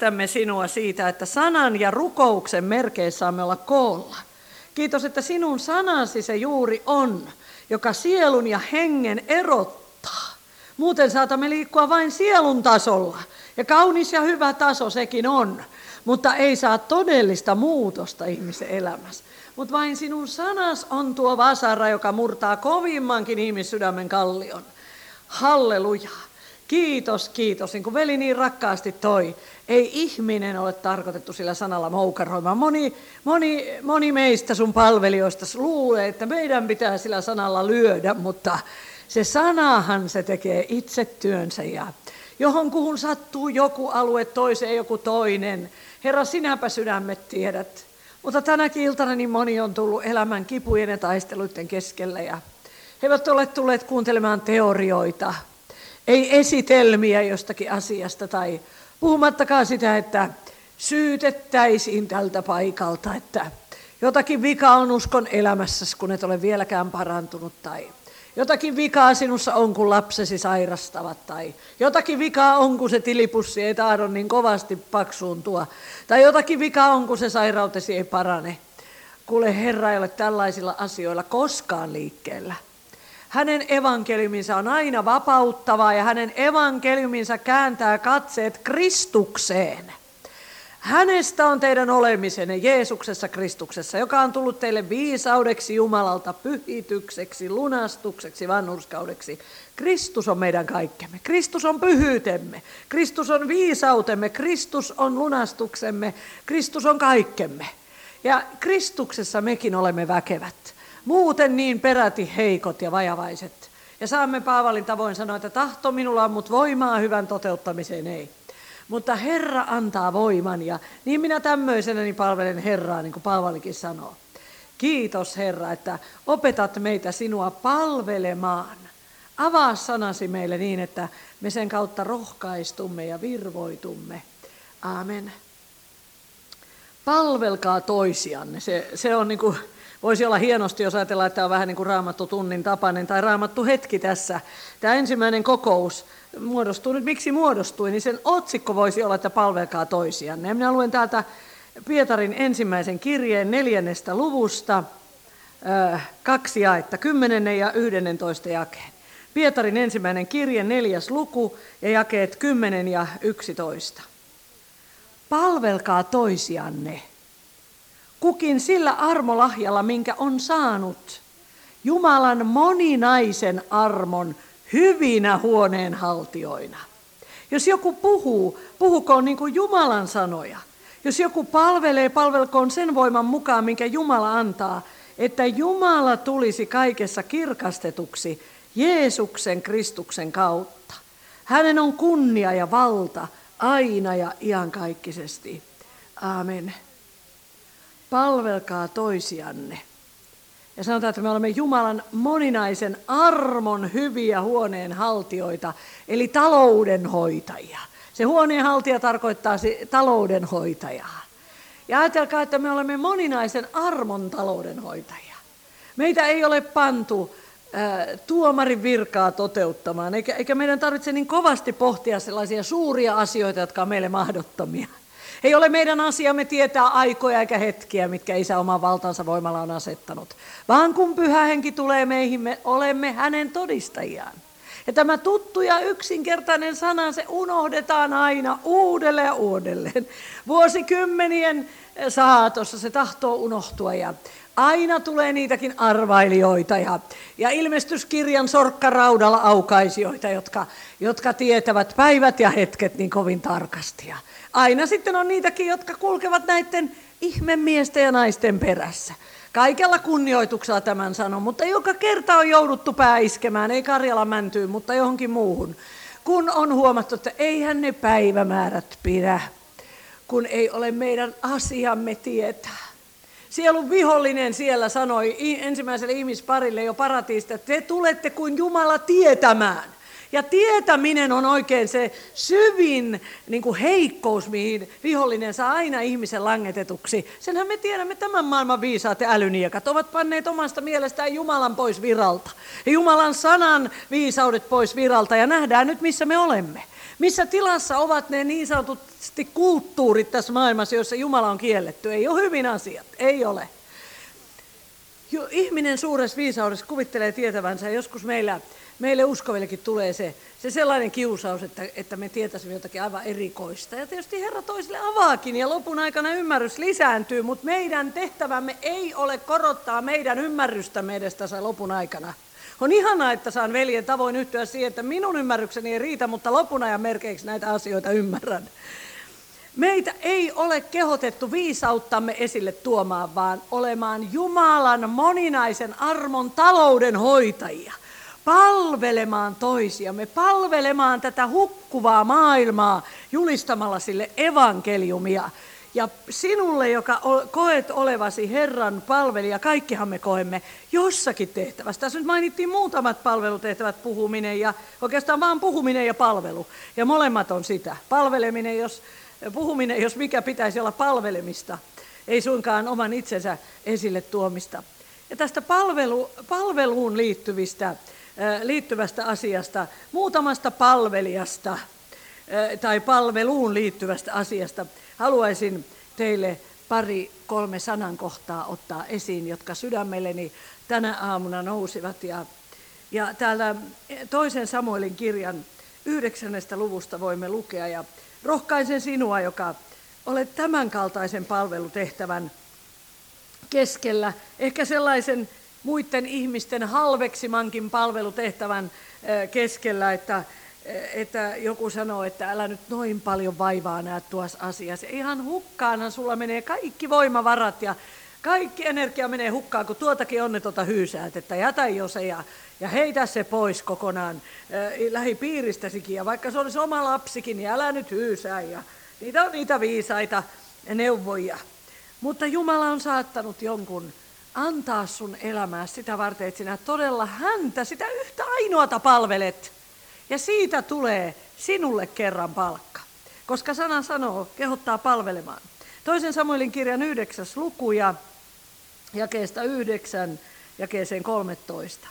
Kiitämme sinua siitä, että sanan ja rukouksen merkeissä saamme olla koolla. Kiitos, että sinun sanasi se juuri on, joka sielun ja hengen erottaa. Muuten saatamme liikkua vain sielun tasolla. Ja kaunis ja hyvä taso sekin on, mutta ei saa todellista muutosta ihmisen elämässä. Mutta vain sinun sanas on tuo vasara, joka murtaa kovimmankin ihmissydämen kallion. Halleluja. Kiitos, kiitos. Niin kuin veli niin rakkaasti toi. Ei ihminen ole tarkoitettu sillä sanalla moukaroimaan. Moni meistä sun palvelijoista luulee, että meidän pitää sillä sanalla lyödä, mutta se sanahan se tekee itse työnsä ja johonkuhun sattuu joku alue, toiseen joku toinen. Herra, sinäpä sydämet tiedät. Mutta tänäkin iltana niin moni on tullut elämän kipujen ja taisteluiden keskellä ja he eivät ole tulleet kuuntelemaan teorioita, ei esitelmiä jostakin asiasta tai puhumattakaan sitä, että syytettäisiin tältä paikalta, että jotakin vikaa on uskon elämässäsi, kun et ole vieläkään parantunut tai jotakin vikaa sinussa on, kun lapsesi sairastavat tai jotakin vikaa on, kun se tilipussi ei tahdo niin kovasti paksuuntua tai jotakin vikaa on, kun se sairautesi ei parane. Kuule, Herra ei ole tällaisilla asioilla koskaan liikkeellä. Hänen evankeliuminsa on aina vapauttavaa ja hänen evankeliuminsa kääntää katseet Kristukseen. Hänestä on teidän olemisenne Jeesuksessa Kristuksessa, joka on tullut teille viisaudeksi Jumalalta, pyhitykseksi, lunastukseksi, vanhurskaudeksi. Kristus on meidän kaikkemme. Kristus on pyhyytemme. Kristus on viisautemme. Kristus on lunastuksemme. Kristus on kaikkemme. Ja Kristuksessa mekin olemme väkevät. Muuten niin peräti heikot ja vajavaiset. Ja saamme Paavalin tavoin sanoa, että tahto minulla on, mutta voimaa hyvän toteuttamiseen ei. Mutta Herra antaa voiman ja niin minä tämmöisenäni palvelen Herraa, niin kuin Paavalikin sanoo. Kiitos Herra, että opetat meitä sinua palvelemaan. Avaa sanasi meille niin, että me sen kautta rohkaistumme ja virvoitumme. Aamen. Palvelkaa toisianne. Se on niin kuin, voisi olla hienosti, jos ajatellaan, että tämä on vähän niin kuin Raamattu tunnin tapainen tai Raamattu hetki tässä. Tämä ensimmäinen kokous muodostuu nyt, miksi muodostui, niin sen otsikko voisi olla, että palvelkaa toisianne. Ja minä luen täältä Pietarin ensimmäisen kirjeen 4. luvusta 2 jaetta, 10. ja 11. jakeen. Pietarin ensimmäinen kirje, 4. luku ja jakeet 10 ja 11. Palvelkaa toisianne, kukin sillä armolahjalla, minkä on saanut, Jumalan moninaisen armon hyvinä huoneenhaltijoina. Jos joku puhuu, puhukoon niin kuin Jumalan sanoja. Jos joku palvelee, palvelkoon sen voiman mukaan, minkä Jumala antaa, että Jumala tulisi kaikessa kirkastetuksi Jeesuksen Kristuksen kautta. Hänen on kunnia ja valta aina ja iankaikkisesti. Aamen. Palvelkaa toisianne. Ja sanotaan, että me olemme Jumalan moninaisen armon hyviä huoneenhaltijoita, eli taloudenhoitajia. Se huoneenhaltija tarkoittaa taloudenhoitajaa. Ja ajatelkaa, että me olemme moninaisen armon taloudenhoitajia. Meitä ei ole pantu tuomarin virkaa toteuttamaan, eikä meidän tarvitse niin kovasti pohtia sellaisia suuria asioita, jotka on meille mahdottomia. Ei ole meidän asiamme tietää aikoja eikä hetkiä, mitkä Isä oman valtansa voimalla on asettanut, vaan kun Pyhä Henki tulee meihin, me olemme hänen todistajiaan. Ja tämä tuttu ja yksinkertainen sana, se unohdetaan aina uudelleen ja uudelleen. Vuosikymmenien saatossa se tahtoo unohtua ja aina tulee niitäkin arvailijoita ja ilmestyskirjan sorkkaraudalla aukaisijoita, jotka tietävät päivät ja hetket niin kovin tarkasti. Ja aina sitten on niitäkin, jotka kulkevat näiden ihmemiesten ja naisten perässä. Kaikella kunnioituksella tämän sanon, mutta joka kerta on jouduttu pää iskemään, ei Karjalan mäntyyn, mutta johonkin muuhun. Kun on huomattu, että eihän ne päivämäärät pidä, kun ei ole meidän asiamme tietää. Sielun vihollinen siellä sanoi ensimmäiselle ihmisparille jo paratiisista, että te tulette kuin Jumala tietämään. Ja tietäminen on oikein se syvin niin kuin heikkous, mihin vihollinen saa aina ihmisen langetetuksi. Senhän me tiedämme, tämän maailman viisaat ja älyniekat ovat panneet omasta mielestään Jumalan pois viralta. Ja Jumalan sanan viisaudet pois viralta ja nähdään nyt, missä me olemme. Missä tilassa ovat ne niin sanotusti kulttuurit tässä maailmassa, joissa Jumala on kielletty? Ei ole hyvin asiat, ei ole. Ihminen suuressa viisaudessa kuvittelee tietävänsä, ja joskus meille uskovillekin tulee se sellainen kiusaus, että me tietäisimme jotakin aivan erikoista. Ja tietysti Herra toisille avaakin, ja lopun aikana ymmärrys lisääntyy, mutta meidän tehtävämme ei ole korottaa meidän ymmärrystämme edes tässä lopun aikana. On ihanaa, että saan veljen tavoin yhtyä siihen, että minun ymmärrykseni ei riitä, mutta lopun ajan merkeiksi näitä asioita ymmärrän. Meitä ei ole kehotettu viisauttamme esille tuomaan, vaan olemaan Jumalan moninaisen armon talouden hoitajia. Palvelemaan toisiamme, palvelemaan tätä hukkuvaa maailmaa julistamalla sille evankeliumia. Ja sinulle, joka koet olevasi Herran palvelija, kaikkihan me koemme jossakin tehtävässä. Tässä nyt mainittiin muutamat palvelutehtävät, puhuminen ja oikeastaan vaan puhuminen ja palvelu. Ja molemmat on sitä. Puhuminen, jos mikä pitäisi olla palvelemista, ei suinkaan oman itsensä esille tuomista. Ja tästä palveluun liittyvästä asiasta, muutamasta palvelijasta tai palveluun liittyvästä asiasta, haluaisin teille 2-3 sanankohtaa ottaa esiin, jotka sydämelleni tänä aamuna nousivat. Ja täällä 2 Samuelin kirjan 9. luvusta voimme lukea, ja rohkaisen sinua, joka olet tämän kaltaisen palvelutehtävän keskellä, ehkä sellaisen muiden ihmisten halveksimankin palvelutehtävän keskellä, että joku sanoo, että älä nyt noin paljon vaivaa näet tuossa asiassa. Ihan hukkaanhan sulla menee kaikki voimavarat ja kaikki energia menee hukkaan, kun tuotakin onnetonta hyysäät, että jätä jo se ja heitä se pois kokonaan lähipiiristäsikin. Ja vaikka se olisi oma lapsikin, niin älä nyt hyysää. Ja niitä on niitä viisaita neuvoja. Mutta Jumala on saattanut jonkun antaa sun elämää sitä varten, että sinä todella häntä, sitä yhtä ainoata palvelet. Ja siitä tulee sinulle kerran palkka. Koska sana sanoo, kehottaa palvelemaan. 2 Samuelin kirjan 9. luku ja jakeesta 9 jakeeseen 13.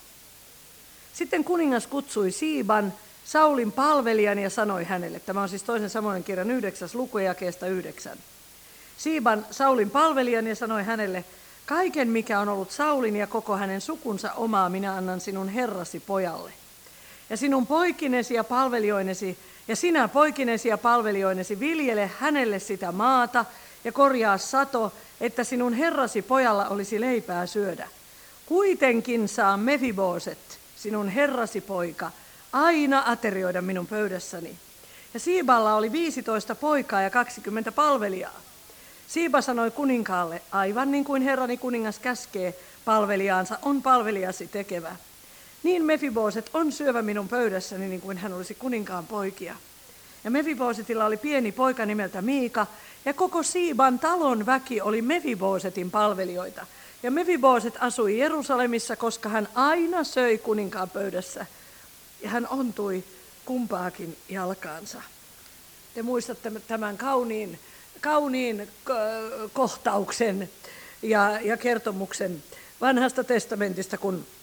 Sitten kuningas kutsui Siiban, Saulin palvelijan, ja sanoi hänelle, tämä on siis 2 Samuelin kirjan 9. luku ja jakeesta 9. Siiban, Saulin palvelijan, ja sanoi hänelle, kaiken mikä on ollut Saulin ja koko hänen sukunsa omaa minä annan sinun herrasi pojalle. Ja sinun poikinesi ja palvelioinesi, ja sinä poikinesi ja palvelioinesi viljele hänelle sitä maata ja korjaa sato, että sinun herrasi pojalla olisi leipää syödä. Kuitenkin saa Mefiboset, sinun herrasi poika, aina aterioida minun pöydässäni. Ja Siiballa oli 15 poikaa ja 20 palvelijaa. Siiba sanoi kuninkaalle, aivan niin kuin herrani kuningas käskee palvelijaansa, on palvelijasi tekevä. Niin Mefiboset on syövä minun pöydässäni niin kuin hän olisi kuninkaan poikia. Ja Mefibosetilla oli pieni poika nimeltä Miika, ja koko Siiban talon väki oli Mefibosetin palvelijoita. Ja Mefiboset asui Jerusalemissa, koska hän aina söi kuninkaan pöydässä, ja hän ontui kumpaakin jalkaansa. Te muistatte tämän kauniin kohtauksen ja kertomuksen Vanhasta testamentista,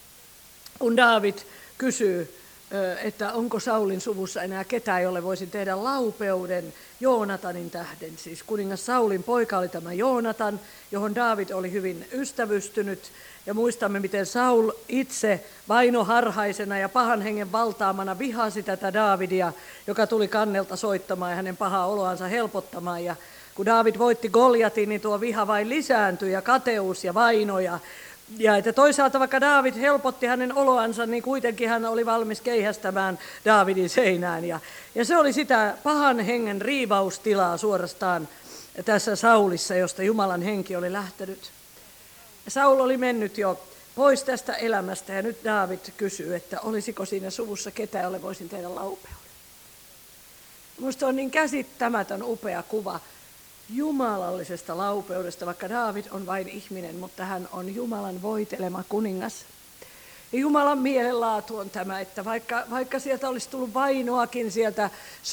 kun Daavid kysyy, että onko Saulin suvussa enää ketään, jolle voisin tehdä laupeuden Joonatanin tähden. Siis kuningas Saulin poika oli tämä Joonatan, johon Daavid oli hyvin ystävystynyt. Ja muistamme, miten Saul itse vainoharhaisena ja pahan hengen valtaamana vihasi tätä Daavidia, joka tuli kannelta soittamaan ja hänen pahaa oloansa helpottamaan. Ja kun Daavid voitti Goljatin, niin tuo viha vain lisääntyi ja kateus ja vaino. Ja että toisaalta vaikka Daavid helpotti hänen oloansa, niin kuitenkin hän oli valmis keihästämään Daavidin seinään. Ja se oli sitä pahan hengen riivaustilaa suorastaan tässä Saulissa, josta Jumalan henki oli lähtenyt. Ja Saul oli mennyt jo pois tästä elämästä ja nyt Daavid kysyy, että olisiko siinä suvussa ketään, jolle voisin tehdä laupeuden. Minusta on niin käsittämätön upea kuva jumalallisesta laupeudesta, vaikka Daavid on vain ihminen, mutta hän on Jumalan voitelema kuningas. Ja Jumalan mielenlaatu on tämä, että vaikka sieltä olisi tullut vainoakin sieltä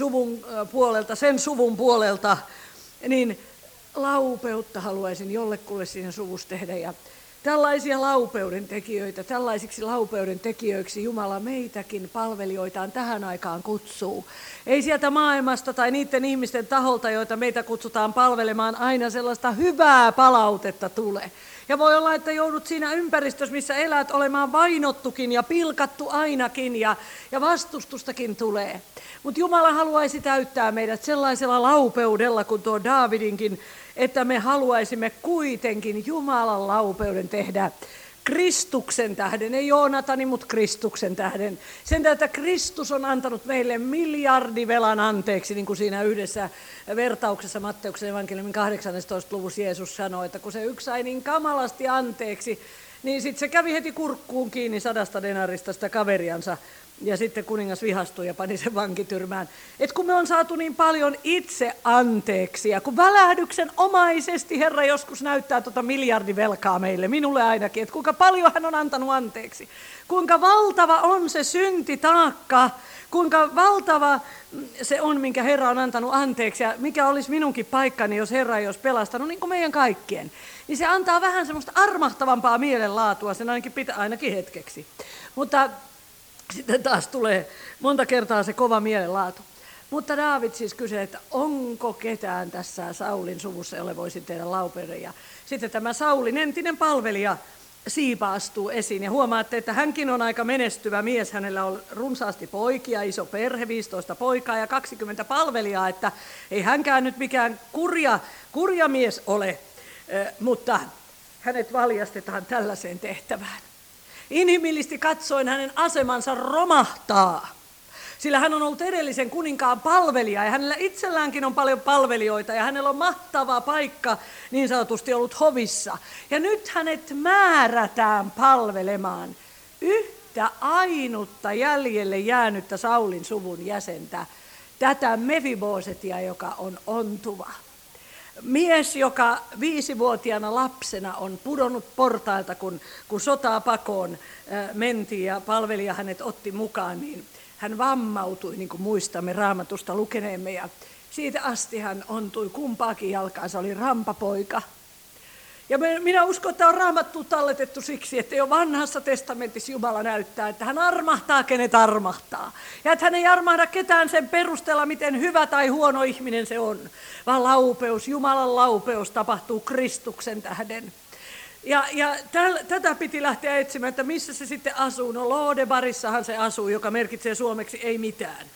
sen suvun puolelta, niin laupeutta haluaisin jollekulle siinä suvussa tehdä. Ja Tällaisia laupeuden tekijöitä, tällaisiksi laupeuden tekijöiksi Jumala meitäkin palvelijoitaan tähän aikaan kutsuu. Ei sieltä maailmasta tai niiden ihmisten taholta, joita meitä kutsutaan palvelemaan, aina sellaista hyvää palautetta tule. Ja voi olla, että joudut siinä ympäristössä, missä elät, olemaan vainottukin ja pilkattu ainakin ja vastustustakin tulee. Mutta Jumala haluaisi täyttää meidät sellaisella laupeudella kuin tuo Daavidinkin, että me haluaisimme kuitenkin Jumalan laupeuden tehdä Kristuksen tähden, ei Joonatani, mutta Kristuksen tähden. Sen tähden, että Kristus on antanut meille miljardivelan anteeksi, niin kuin siinä yhdessä vertauksessa Matteuksen evankeliumin 18. luvussa Jeesus sanoi, että kun se yksi sai niin kamalasti anteeksi, niin sitten se kävi heti kurkkuun kiinni 100 denarista sitä kaveriansa. Ja sitten kuningas vihastui ja pani sen vankityrmään. Että kun me on saatu niin paljon itse anteeksi, ja kun välähdyksen omaisesti Herra joskus näyttää miljardivelkaa meille, minulle ainakin, että kuinka paljon hän on antanut anteeksi. Kuinka valtava on se syntitaakka, kuinka valtava se on, minkä Herra on antanut anteeksi, ja mikä olisi minunkin paikkani, jos Herra ei olisi pelastanut, niin kuin meidän kaikkien. Niin se antaa vähän semmoista armahtavampaa mielenlaatua, sen ainakin hetkeksi. Mutta sitten taas tulee monta kertaa se kova mielenlaatu. Mutta Daavid siis kysyi, että onko ketään tässä Saulin suvussa, jolle voisin tehdä laupeuden. Ja sitten tämä Saulin entinen palvelija Siipa astuu esiin ja huomaatte, että hänkin on aika menestyvä mies. Hänellä on runsaasti poikia, iso perhe, 15 poikaa ja 20 palvelijaa, että ei hänkään nyt mikään kurja mies ole, mutta hänet valjastetaan tällaiseen tehtävään. Inhimillisesti katsoen hänen asemansa romahtaa, sillä hän on ollut edellisen kuninkaan palvelija ja hänellä itselläänkin on paljon palvelijoita ja hänellä on mahtava paikka niin sanotusti ollut hovissa. Ja nyt hänet määrätään palvelemaan yhtä ainutta jäljelle jäänyttä Saulin suvun jäsentä, tätä Mefibosetia, joka on ontuva. Mies, joka 5-vuotiaana lapsena on pudonnut portailta, kun sotaa pakoon mentiin ja palvelija hänet otti mukaan, niin hän vammautui, niin kuin muistamme Raamatusta lukeneemme. Ja siitä asti hän ontui kumpaakin jalkaansa, oli rampapoika. Ja minä uskon, että on Raamattu talletettu siksi, että jo vanhassa testamentissa Jumala näyttää, että hän armahtaa, kenet armahtaa. Ja että hän ei armahda ketään sen perusteella, miten hyvä tai huono ihminen se on, vaan laupeus, Jumalan laupeus tapahtuu Kristuksen tähden. Ja tätä piti lähteä etsimään, että missä se sitten asuu. No Lodebarissahan se asuu, joka merkitsee suomeksi ei mitään.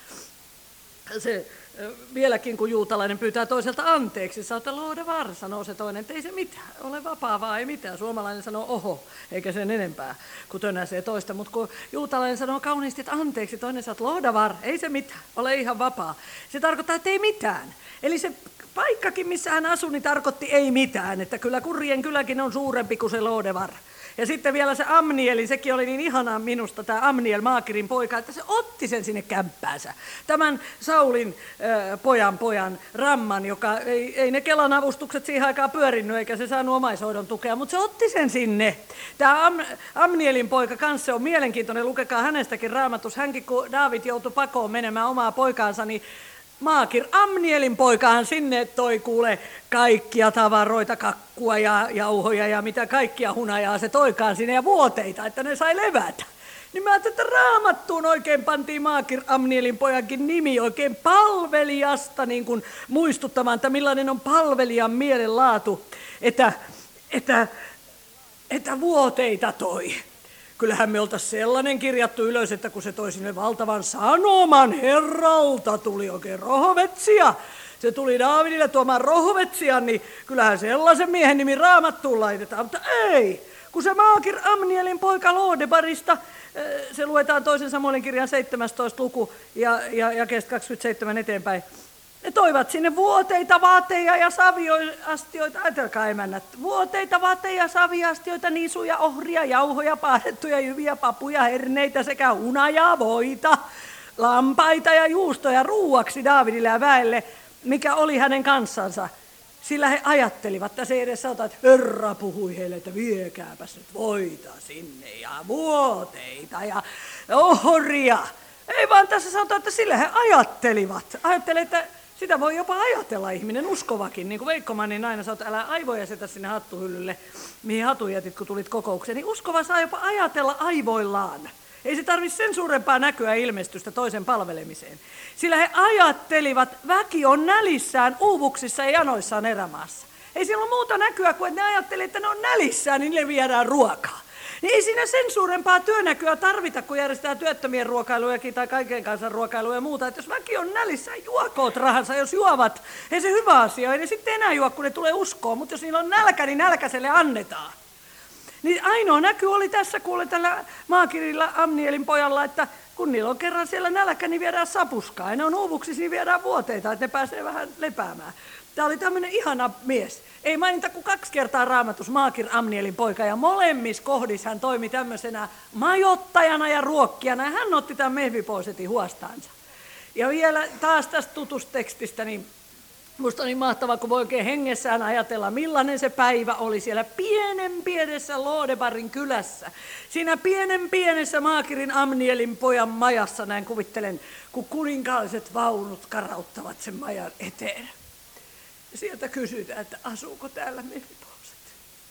Se vieläkin kun juutalainen pyytää toiselta anteeksi, sanoo, että Lodebar, sanoo se toinen, että ei se mitään, ole vapaa vaan, ei mitään. Suomalainen sanoo oho, eikä sen enempää, kun tönäsee toista. Mutta kun juutalainen sanoo kauniisti, että anteeksi, toinen sanoo, että Lodebar, ei se mitään, ole ihan vapaa. Se tarkoittaa, että ei mitään. Eli se paikkakin, missä hän asui, niin tarkoitti ei mitään, että kyllä kurjen kyläkin on suurempi kuin se Lodebar. Ja sitten vielä se Amnieli, sekin oli niin ihanaa minusta, tämä Amniel, Maakirin poika, että se otti sen sinne kämppäänsä. Tämän Saulin pojan Ramman, joka ei ne Kelan avustukset siihen aikaan pyörinnyt, eikä se saanut omaishoidon tukea, mutta se otti sen sinne. Tämä Amnielin poika kanssa on mielenkiintoinen, lukekaa hänestäkin Raamatus. Hänkin, kun Daavid joutui pakoon menemään omaa poikaansa, niin Maakir Amnielin poikahan sinne toi kuule kaikkia tavaroita, kakkua ja jauhoja ja mitä kaikkia hunajaa se toikaan sinne ja vuoteita, että ne sai levätä. Niin mä ajattelin, että Raamattuun oikein pantiin Maakir Amnielin pojankin nimi oikein palvelijasta niin kuin muistuttamaan, että millainen on palvelijan mielenlaatu, että vuoteita toi. Kyllähän me oltaisiin sellainen kirjattu ylös, että kun se toi sinne valtavan sanoman Herralta, tuli oikein rohovetsia. Se tuli Daavidille tuomaan rohovetsia, niin kyllähän sellaisen miehen nimi Raamattuun laitetaan. Mutta ei, kun se Maakir Amnielin poika Lodebarista, se luetaan toisen Samuelin kirjan 17. luku ja kestä 27 eteenpäin. Ne toivat sinne vuoteita, vaatteja ja saviastioita, ajatelkaa emännät, vuoteita, vaatteja, saviastioita, niisuja, ohria, jauhoja, paahdettuja jyviä, papuja, herneitä sekä hunajaa, voita, lampaita ja juustoja ruuaksi Daavidille ja väelle, mikä oli hänen kanssansa. Sillä he ajattelivat, että se edes sanotaan, että Herra puhui heille, että viekääpäs nyt voita sinne ja vuoteita ja ohria. Ei vaan tässä sanotaan, että sillä he ajattelivat. Ajattelivat, että Sitä voi jopa ajatella ihminen, uskovakin. Niin kuin Veikko Mannin aina sanoo, että älä aivoja setä sinne hattuhyllylle, mihin hatun jätit, kun tulit kokoukseen. Niin uskova saa jopa ajatella aivoillaan. Ei se tarvitse sen suurempaa näkyä ilmestystä toisen palvelemiseen. Sillä he ajattelivat, väki on nälissään, uuvuksissa ja janoissaan erämaassa. Ei siellä ole muuta näkyä kuin, että ne ajattelivat, että ne on nälissään, niin niille viedään ruokaa. Niin ei siinä sen suurempaa työnäkyä tarvita, kun järjestetään työttömien ruokailujakin tai kaiken kansan ruokailuja ja muuta. Että jos väki on nälissään, juokoot rahansa. Jos juovat, ei se hyvä asia. Ei ne sitten enää juo, kun ne tulee uskoon. Mutta jos niillä on nälkä, niin nälkäiselle annetaan. Niin ainoa näky oli tässä, kun oli tällä maakirilla Amnielin pojalla, että kun niillä on kerran siellä nälkä, niin viedään sapuskaa. Ja ne on uuvuksissa, niin viedään vuoteita, että ne pääsee vähän lepäämään. Tämä oli tämmöinen ihana mies. Ei mainita kuin 2 kertaa Raamatus Maakir Amnielin poika, ja molemmissa kohdissa hän toimi tämmöisenä majottajana ja ruokkijana, ja hän otti tämän Mefibosetin huostaansa. Ja vielä taas tästä tutusta tekstistä, niin musta on niin mahtavaa, kun voi oikein hengessään ajatella, millainen se päivä oli siellä pienessä Lodebarin kylässä. Siinä pienessä Maakirin Amnielin pojan majassa, näin kuvittelen, kun kuninkaalliset vaunut karauttavat sen majan eteen. Ja sieltä kysytään, että asuuko täällä Mefiboset.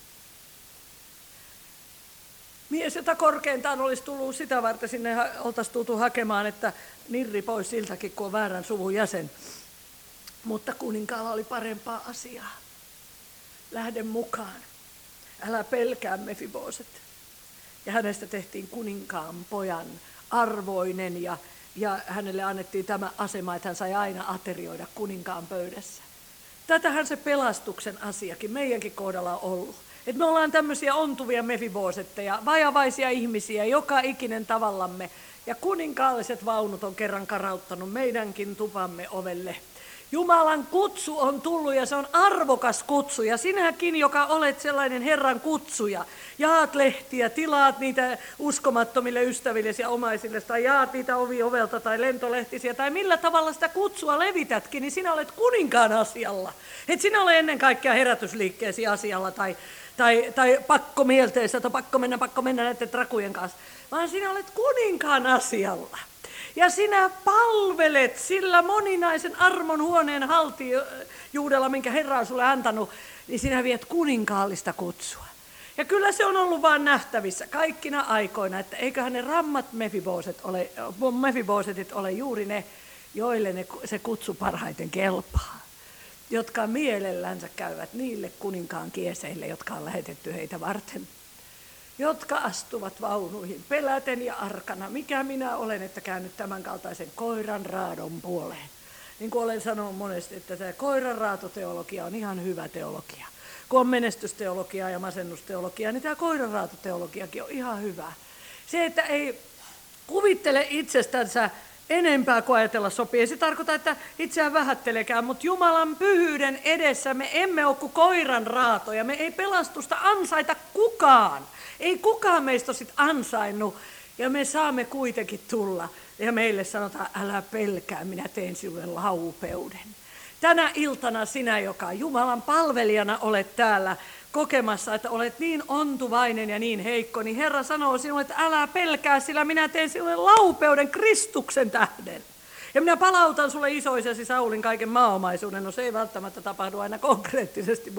Mies, jota korkeintaan olisi tullut sitä varten, sinne oltaisiin tultu hakemaan, että nirri pois siltäkin, kun on väärän suvun jäsen. Mutta kuninkaalla oli parempaa asiaa. Lähde mukaan. Älä pelkää Mefiboset. Ja hänestä tehtiin kuninkaan pojan arvoinen ja hänelle annettiin tämä asema, että hän sai aina aterioida kuninkaan pöydässä. Tätähän se pelastuksen asiakin meidänkin kohdalla on ollut. Että me ollaan tämmöisiä ontuvia Mefibosetteja, vajavaisia ihmisiä, joka ikinen tavallamme. Ja kuninkaalliset vaunut on kerran karauttanut meidänkin tupamme ovelle. Jumalan kutsu on tullut ja se on arvokas kutsu. Ja sinäkin, joka olet sellainen Herran kutsuja, jaat lehtiä, tilaat niitä uskomattomille ystävillesi ja omaisille, tai jaat niitä ovelta tai lentolehtisiä, tai millä tavalla sitä kutsua levitätkin, niin sinä olet kuninkaan asialla. Et sinä ole ennen kaikkea herätysliikkeesi asialla tai pakkomielteessä, tai pakko mennä näiden trakujen kanssa, vaan sinä olet kuninkaan asialla. Ja sinä palvelet sillä moninaisen armon huoneen haltijuudella, minkä Herra on sulle antanut, niin sinä viet kuninkaallista kutsua. Ja kyllä se on ollut vaan nähtävissä kaikkina aikoina, että eiköhän ne rammat Mefibosetit ole juuri ne, joille se kutsu parhaiten kelpaa. Jotka mielellänsä käyvät niille kuninkaan kieseille, jotka on lähetetty heitä varten. Jotka astuvat vaunuihin peläten ja arkana. Mikä minä olen, että käännyt tämän kaltaisen koiran raadon puoleen. Niin kuin olen sanonut monesti, että tämä koiran raatoteologia on ihan hyvä teologia. Kun on menestysteologia ja masennusteologia, niin tämä koiran raatoteologiakin on ihan hyvä. Se, että ei kuvittele itsestänsä enempää kuin ajatella sopii. Ei se tarkoita, että itseään vähättelekään, mutta Jumalan pyhyyden edessä me emme ole kuin koiran raatoja. Me ei pelastusta ansaita kukaan. Ei kukaan meistä ole sit ansainnut, ja me saamme kuitenkin tulla. Ja meille sanotaan, älä pelkää, minä teen sinulle laupeuden. Tänä iltana sinä, joka Jumalan palvelijana olet täällä kokemassa, että olet niin ontuvainen ja niin heikko, niin Herra sanoo sinulle, että älä pelkää, sillä minä teen sinulle laupeuden Kristuksen tähden. Ja minä palautan sulle isoisesi Saulin kaiken maaomaisuuden. No se ei välttämättä tapahdu aina konkreettisesti,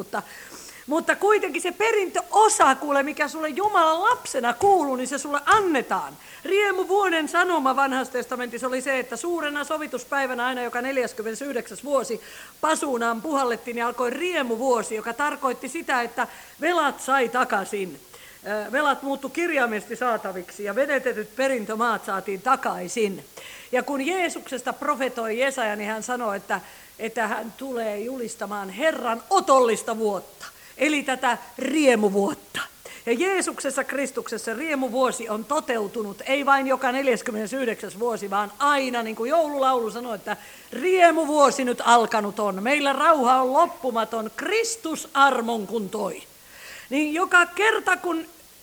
mutta kuitenkin se perintöosa, kuule, mikä sulle Jumalan lapsena kuuluu, niin se sulle annetaan. Riemuvuoden sanoma Vanhassa testamentissa oli se, että suurena sovituspäivänä aina joka 49. vuosi pasuunaan puhallettiin ja alkoi riemuvuosi, joka tarkoitti sitä, että velat sai takaisin. Velat muuttui kirjaimellisesti saataviksi ja vedetetyt perintömaat saatiin takaisin. Ja kun Jeesuksesta profetoi Jesaja, niin hän sanoi, että hän tulee julistamaan Herran otollista vuotta. Eli tätä riemuvuotta. Ja Jeesuksessa Kristuksessa riemuvuosi on toteutunut, ei vain joka 49. vuosi, vaan aina, niin kuin joululaulu sanoi, että riemuvuosi nyt alkanut on. Meillä rauha on loppumaton, Kristus armon kun toi. Niin joka kerta, kun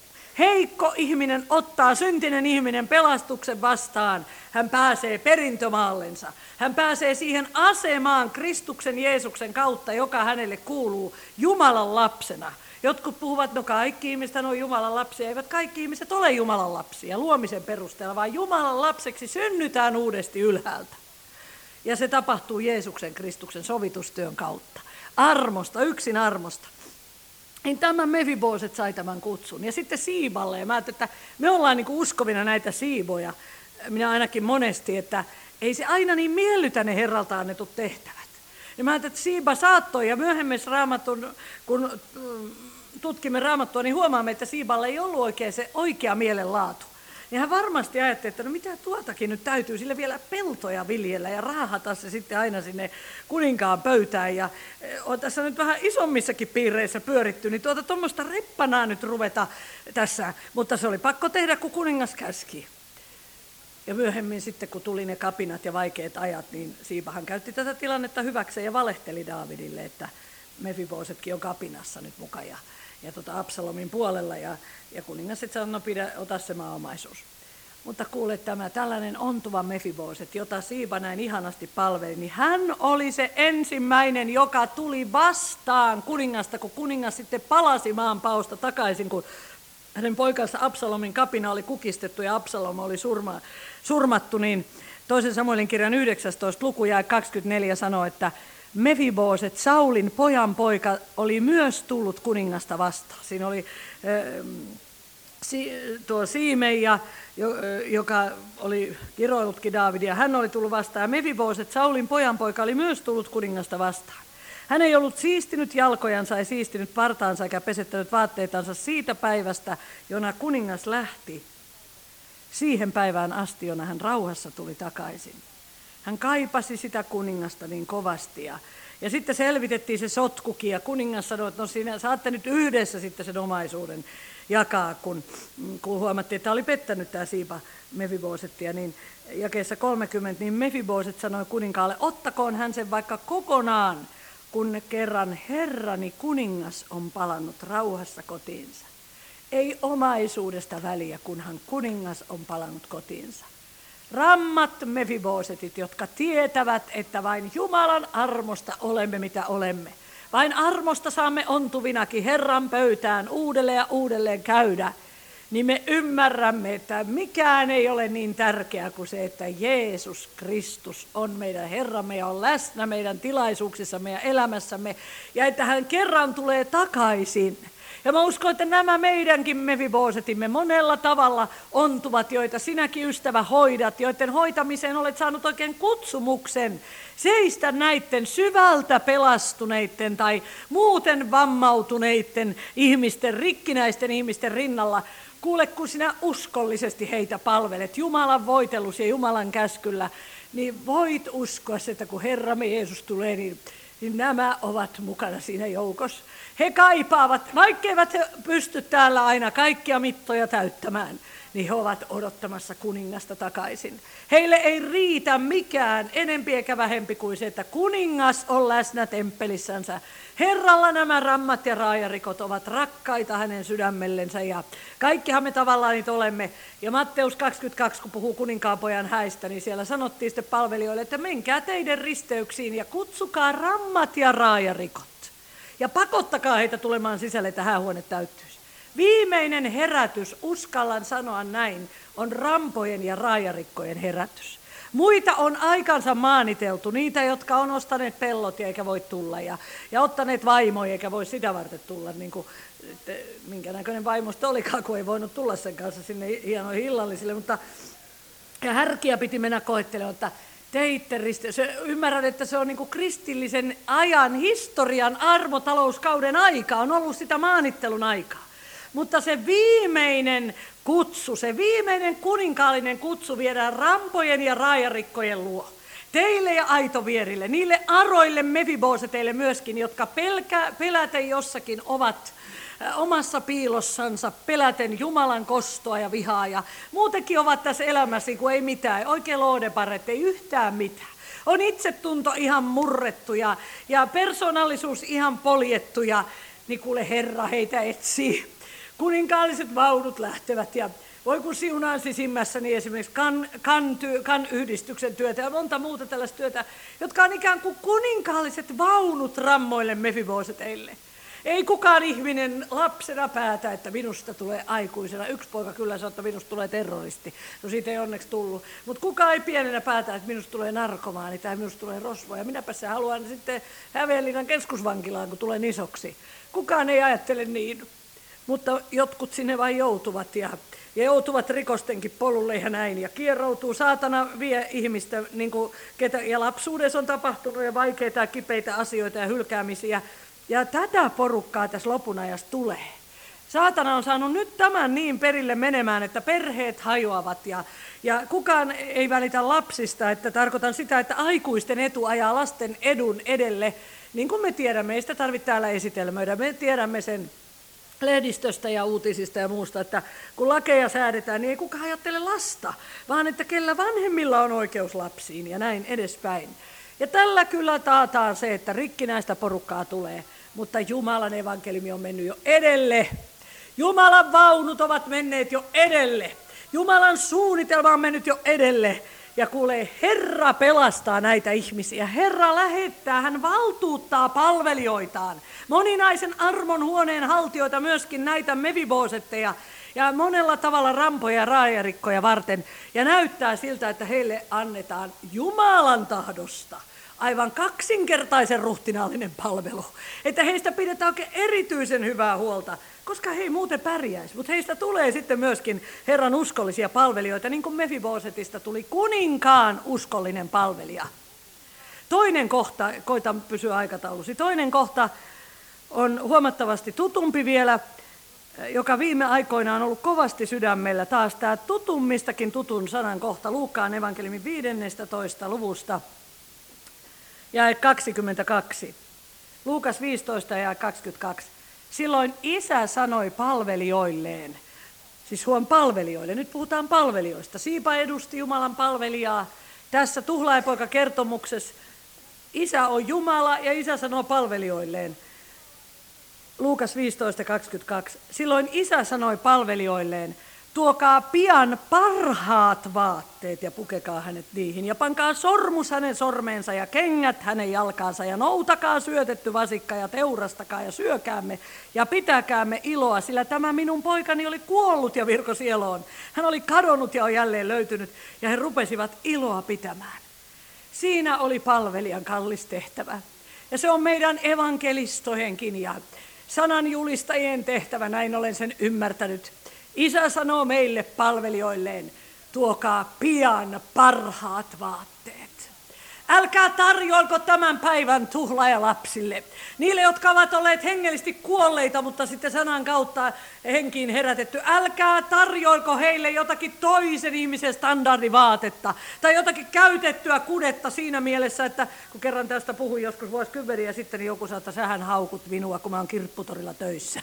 heikko ihminen ottaa, syntinen ihminen pelastuksen vastaan, hän pääsee perintömaallensa. Hän pääsee siihen asemaan Kristuksen Jeesuksen kautta, joka hänelle kuuluu Jumalan lapsena. Jotkut puhuvat, no kaikki ihmiset on Jumalan lapsia. Eivät kaikki ihmiset ole Jumalan lapsia luomisen perusteella, vaan Jumalan lapseksi synnytään uudesti ylhäältä. Ja se tapahtuu Jeesuksen Kristuksen sovitustyön kautta. Armosta, yksin armosta. Niin tämä Mefiboset sai tämän kutsun. Ja sitten Siiballe, ja mä ajattelin, että me ollaan niin kuin uskovina näitä siiboja, minä ainakin monesti, että ei se aina niin miellytä ne Herralta annetut tehtävät. Ja mä ajattelin, että Siiba saattoi, ja myöhemmin Raamatun, kun tutkimme Raamattua, niin huomaamme, että Siiballa ei ollut oikein se oikea mielenlaatu. Ja hän varmasti ajatteli, että no mitä tuotakin nyt täytyy, sille vielä peltoja viljellä ja raahata se sitten aina sinne kuninkaan pöytään. Ja on tässä nyt vähän isommissakin piireissä pyöritty, niin tuommoista reppanaa nyt ruveta tässä. Mutta se oli pakko tehdä, kun kuningas käski. Ja myöhemmin sitten, kun tuli ne kapinat ja vaikeat ajat, niin Siibahan käytti tätä tilannetta hyväkseen ja valehteli Daavidille, että Mefibosetkin on kapinassa nyt mukaan ja Absalomin puolella. Ja kuningas sitten sanoi, no ota se maaomaisuus. Mutta kuule tämä tällainen ontuva Mefiboset, jota Siiba näin ihanasti palveli, niin hän oli se ensimmäinen, joka tuli vastaan kuningasta, kun kuningas sitten palasi maanpaosta takaisin, kun hänen poikansa Absalomin kapina oli kukistettu ja Absalom oli surmattu, niin toisen Samuelin kirjan 19. luku jae 24 sanoo, että Mefiboset, Saulin pojan poika, oli myös tullut kuningasta vastaan. Siinä oli tuo Siimei, joka oli kiroillutkin Daavidia, hän oli tullut vastaan. Ja Mefiboset, Saulin pojan poika, oli myös tullut kuningasta vastaan. Hän ei ollut siistinyt jalkojansa, ei siistinyt partaansa eikä pesettänyt vaatteitansa siitä päivästä, jona kuningas lähti. Siihen päivään asti, jona hän rauhassa tuli takaisin. Hän kaipasi sitä kuningasta niin kovasti ja sitten selvitettiin se sotkukin ja kuningas sanoi, että no siinä saatte nyt yhdessä sitten sen omaisuuden jakaa, kun huomattiin, että oli pettänyt tämä Siiba Mefibosettia, niin jakeessa 30, niin Mefiboset sanoi kuninkaalle, ottakoon hän sen vaikka kokonaan, kun kerran herrani kuningas on palannut rauhassa kotiinsa. Ei omaisuudesta väliä, kunhan kuningas on palannut kotiinsa. Rammat Mefibosetit, jotka tietävät, että vain Jumalan armosta olemme mitä olemme. Vain armosta saamme ontuvinakin Herran pöytään uudelleen ja uudelleen käydä. Niin me ymmärrämme, että mikään ei ole niin tärkeää kuin se, että Jeesus Kristus on meidän Herramme ja on läsnä meidän tilaisuuksissamme ja elämässämme. Ja että hän kerran tulee takaisin. Ja mä uskon, että nämä meidänkin Mefibosetimme monella tavalla ontuvat, joita sinäkin ystävä hoidat, joiden hoitamiseen olet saanut oikein kutsumuksen. Seistä näiden syvältä pelastuneiden tai muuten vammautuneiden ihmisten, rikkinäisten ihmisten rinnalla. Kuule, kun sinä uskollisesti heitä palvelet Jumalan voitelus ja Jumalan käskyllä, niin voit uskoa se, että kun Herramme Jeesus tulee, niin nämä ovat mukana siinä joukossa. He kaipaavat, vaikkeivät he pysty täällä aina kaikkia mittoja täyttämään, niin he ovat odottamassa kuningasta takaisin. Heille ei riitä mikään enempi eikä vähempi kuin se, että kuningas on läsnä temppelissänsä. Herralla nämä rammat ja raajarikot ovat rakkaita hänen sydämellensä ja kaikkihan me tavallaan niitä olemme. Ja Matteus 22, kun puhuu kuninkaanpojan häistä, niin siellä sanottiin sitten palvelijoille, että menkää teidän risteyksiin ja kutsukaa rammat ja raajarikot. Ja pakottakaa heitä tulemaan sisälle, että häähuone täyttyisi. Viimeinen herätys, uskallan sanoa näin, on rampojen ja raajarikkojen herätys. Muita on aikansa maaniteltu, niitä, jotka on ostaneet pellot ja eikä voi tulla, ja ottaneet vaimoja eikä voi sitä varten tulla, niin kuin, minkä näköinen vaimosta olikaan, kun ei voinut tulla sen kanssa sinne hienoihin illallisille, mutta ja härkiä piti mennä koettelemaan, että teitte ymmärrän, että se on niin kuin kristillisen ajan, historian, armotalouskauden aika, on ollut sitä maanittelun aikaa. Mutta se viimeinen kutsu, se viimeinen kuninkaallinen kutsu viedään rampojen ja raajarikkojen luo. Teille ja aitovierille, niille aroille Mefiboseteille myöskin, jotka peläten jossakin ovat omassa piilossansa, peläten Jumalan kostoa ja vihaa. Ja muutenkin ovat tässä elämässä, kun ei mitään, oikein loodeparet, ei yhtään mitään. On itsetunto ihan murrettu ja persoonallisuus ihan poljettu ja niin kuule Herra heitä etsii. Kuninkaalliset vaunut lähtevät ja voi kun siunaan sisimmässäni esimerkiksi kan-yhdistyksen työtä ja monta muuta tällaista työtä, jotka on ikään kuin kuninkaalliset vaunut rammoille Mefiboseteille. Ei kukaan ihminen lapsena päätä, että minusta tulee aikuisena. Yksi poika kyllä sanoi, että minusta tulee terroristi. No siitä ei onneksi tullut. Mutta kukaan ei pienenä päätä, että minusta tulee narkomaani tai minusta tulee rosvo. Ja minäpä se haluan sitten Hämeenlinnan keskusvankilaan, kun tulen isoksi. Kukaan ei ajattele niin. Mutta jotkut sinne vain joutuvat ja joutuvat rikostenkin polulle ja näin. Ja kieroutuu, saatana vie ihmistä, niin kuin ja lapsuudessa on tapahtunut ja vaikeita ja kipeitä asioita ja hylkäämisiä. Ja tätä porukkaa tässä lopun ajassa tulee. Saatana on saanut nyt tämän niin perille menemään, että perheet hajoavat ja kukaan ei välitä lapsista. Että tarkoitan sitä, että aikuisten etu ajaa lasten edun edelle. Niin kuin me tiedämme, ei sitä tarvitse täällä esitelmöidä, me tiedämme sen lehdistöstä ja uutisista ja muusta, että kun lakeja säädetään, niin ei kukaan ajattele lasta, vaan että kellä vanhemmilla on oikeus lapsiin ja näin edespäin. Ja tällä kyllä taataan se, että rikkinäistä porukkaa tulee, mutta Jumalan evankeliumi on mennyt jo edelle. Jumalan vaunut ovat menneet jo edelle. Jumalan suunnitelma on mennyt jo edelle. Ja kuulee, Herra pelastaa näitä ihmisiä. Herra lähettää, hän valtuuttaa palvelijoitaan. Moninaisen armon huoneen haltijoita, myöskin näitä Mefibosetteja ja monella tavalla rampoja ja raajarikkoja varten. Ja näyttää siltä, että heille annetaan Jumalan tahdosta aivan kaksinkertaisen ruhtinaallinen palvelu. Että heistä pidetään oikein erityisen hyvää huolta, koska he ei muuten pärjäisi. Mutta heistä tulee sitten myöskin Herran uskollisia palvelijoita, niin kuin Mefibosetista tuli kuninkaan uskollinen palvelija. Toinen kohta, koitan pysyä aikataulusi, toinen kohta on huomattavasti tutumpi vielä, joka viime aikoina on ollut kovasti sydämellä. Taas tämä tutummistakin tutun sanan kohta Luukkaan evankeliumin 15. luvusta. Jae 22. Luukas 15 ja 22. Silloin isä sanoi palvelijoilleen, siis palvelijoille, nyt puhutaan palvelijoista. Siipa edusti Jumalan palvelijaa. Tässä tuhlaajapoika-kertomuksessa isä on Jumala ja isä sanoo palvelijoilleen. Luukas 15:22. Silloin isä sanoi palvelijoilleen, tuokaa pian parhaat vaatteet ja pukekaa hänet niihin. Ja pankaa sormus hänen sormeensa ja kengät hänen jalkaansa ja noutakaa syötetty vasikka ja teurastakaa ja syökäämme ja pitäkäämme iloa. Sillä tämä minun poikani oli kuollut ja virkosi eloon. Hän oli kadonnut ja on jälleen löytynyt ja he rupesivat iloa pitämään. Siinä oli palvelijan kallis tehtävä. Ja se on meidän evankelistojenkin ja sananjulistajien tehtävä, näin olen sen ymmärtänyt. Isä sanoo meille palvelijoilleen, tuokaa pian parhaat vaatteet. Älkää tarjoilko tämän päivän tuhlaajalapsille. Niille, jotka ovat olleet hengellisesti kuolleita, mutta sitten sanan kautta henkiin herätetty. Älkää tarjoilko heille jotakin toisen ihmisen standardivaatetta tai jotakin käytettyä kudetta siinä mielessä, että kun kerran tästä puhuin joskus vuosikymmeniä sitten, niin joku sanoi, että sähän haukut minua, kun mä oon kirpputorilla töissä.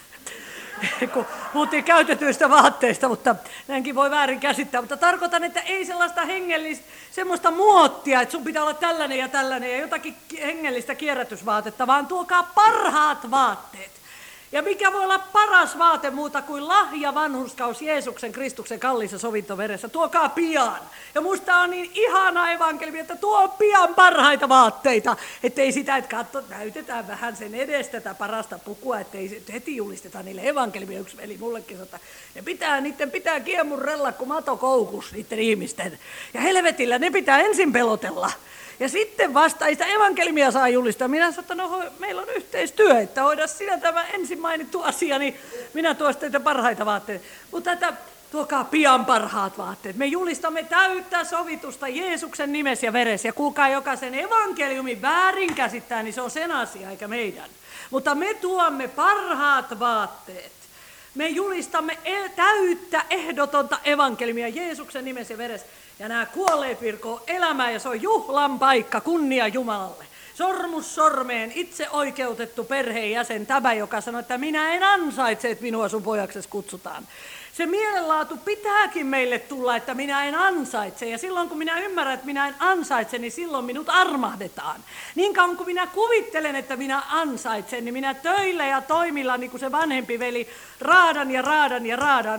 Kun puhuttiin käytetyistä vaatteista, mutta näinkin voi väärin käsittää. Mutta tarkoitan, että ei sellaista hengellistä, semmoista muottia, että sun pitää olla tällainen ja jotakin hengellistä kierrätysvaatetta, vaan tuokaa parhaat vaatteet. Ja mikä voi olla paras vaate muuta kuin lahja vanhurskaus Jeesuksen Kristuksen kalliissa sovintoveressä. Tuokaa pian. Ja musta on niin ihana evankeliumi, että tuo pian parhaita vaatteita. Ettei sitä, että katso, näytetään vähän sen edestä tätä parasta pukua, ettei heti julisteta niille evankeliumia. Yksi veli mullekin sanoi, että niiden pitää kiemurrella kuin matokoukus niiden ihmisten. Ja helvetillä ne pitää ensin pelotella. Ja sitten vasta ei sitä evankeliumia saa julistaa. Minä sanoin, että no, meillä on yhteistyö, että hoida sinä tämä ensin mainittu asia, niin minä tuon teitä parhaita vaatteita. Mutta tuokaa pian parhaat vaatteet. Me julistamme täyttä sovitusta Jeesuksen nimessä ja veressä. Ja kuulkaa, joka sen evankeliumin väärin käsittää, niin se on sen asia eikä meidän. Mutta me tuomme parhaat vaatteet. Me julistamme täyttä ehdotonta evankeliumia Jeesuksen nimessä ja veressä. Ja nämä kuolleet virkoo elämään ja se on juhlan paikka, kunnia Jumalalle. Sormus sormeen, itse oikeutettu perheenjäsen, tämä, joka sanoo, että minä en ansaitse, että minua sun pojaksesi kutsutaan. Se mielenlaatu pitääkin meille tulla, että minä en ansaitse. Ja silloin kun minä ymmärrän, että minä en ansaitse, niin silloin minut armahdetaan. Niin kauan kun minä kuvittelen, että minä ansaitsen, niin minä töillä ja toimilla, niin kuin se vanhempi veli, raadan.